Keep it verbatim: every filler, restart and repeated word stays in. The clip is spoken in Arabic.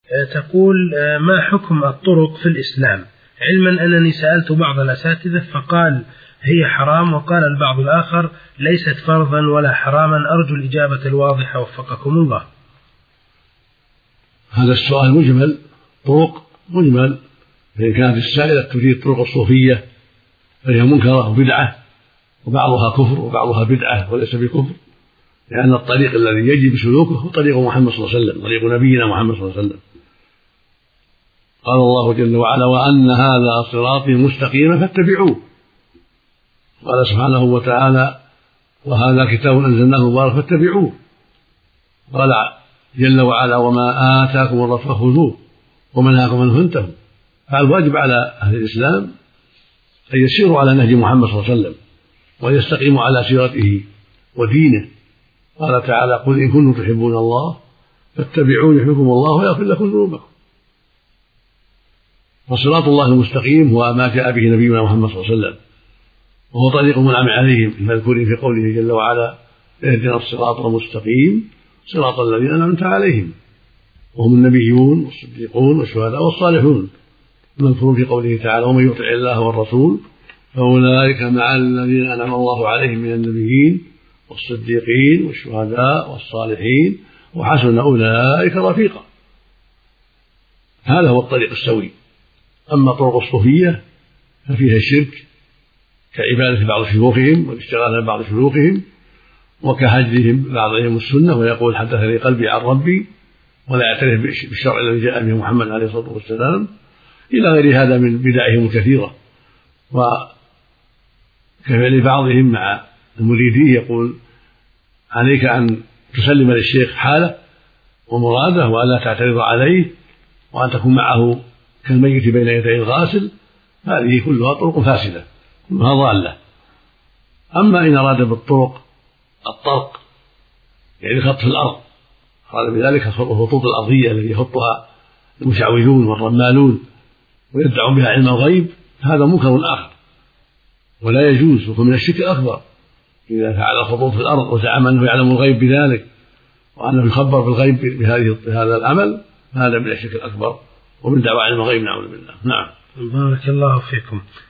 تقول: ما حكم الطرق في الإسلام؟ علما أنني سألت بعض الأساتذة فقال هي حرام، وقال البعض الآخر ليست فرضا ولا حراما. أرجو الإجابة الواضحة وفقكم الله. هذا السؤال مجمل، طرق مجمل، فإن كانت السائلة تريد طرق الصوفية فهي منكرة وبدعة، وبعضها كفر وبعضها بدعة وليس بكفر، لأن الطريق الذي يجب سلوكه هو طريق محمد صلى الله عليه وسلم، طريق نبينا محمد صلى الله عليه وسلم. قال الله جل وعلا: وأن هذا صراطي مستقيما فاتبعوه. قال سبحانه وتعالى: وهذا كتاب أنزلناه مبارك فاتبعوه. قال جل وعلا: وما آتاكم الرسول فخذوه وما نهاكم عنه فانتهوا. فالواجب على أهل الإسلام أن يسيروا على نهج محمد صلى الله عليه وسلم وأن يستقيموا على سيرته ودينه. قال تعالى: قل إن كنتم تحبون الله فاتبعوني يحببكم الله ويغفر لكم ذنوبكم. فصراط الله المستقيم هو ما جاء به نبينا محمد صلى الله عليه وسلم، وهو طريق منعم عليهم المذكور في قوله جل وعلا: اهدنا الصراط المستقيم صراط الذين أنعمت عليهم، وهم النبيون والصديقون والشهداء والصالحون، المذكور في قوله تعالى: ومن يطع الله والرسول فأولئك مع الذين أنعم الله عليهم من النبيين والصديقين والشهداء والصالحين وحسن أولئك رفيقا. هذا هو الطريق السوي. أما طرق الصوفية ففيها الشرك كعبادة بعض شيوخهم والاشتغال ببعض شيوخهم، وكهجرهم بعضهم السنة ويقول حدثني قلبي عن ربي، ولا يعترف بالشرع الذي جاء به محمد عليه الصلاة والسلام، إلى غير هذا من بدعهم الكثيرة. وكفعل بعضهم مع المريدين يقول: عليك أن تسلم للشيخ حاله ومراده وألا تعترض عليه، وأن تكون معه كالميت بين يدي الغاسل. هذه كلها طرق فاسدة، كلها ضالة. أما إن أراد بالطرق الطرق يعني خط في الأرض، قال بذلك الخطوط الأرضية التي يخطها المشعوذون والرمالون ويدعون بها علم الغيب، هذا منكر آخر ولا يجوز، وهو من الشرك الأكبر. إذا فعل الخطوط في الأرض وزعم أنه يعلم الغيب بذلك وأنه يخبر بالغيب بهذا العمل، هذا من الشرك الأكبر ومن دعوى علم الغيب، نعوذ بالله. نعم. بارك الله فيكم.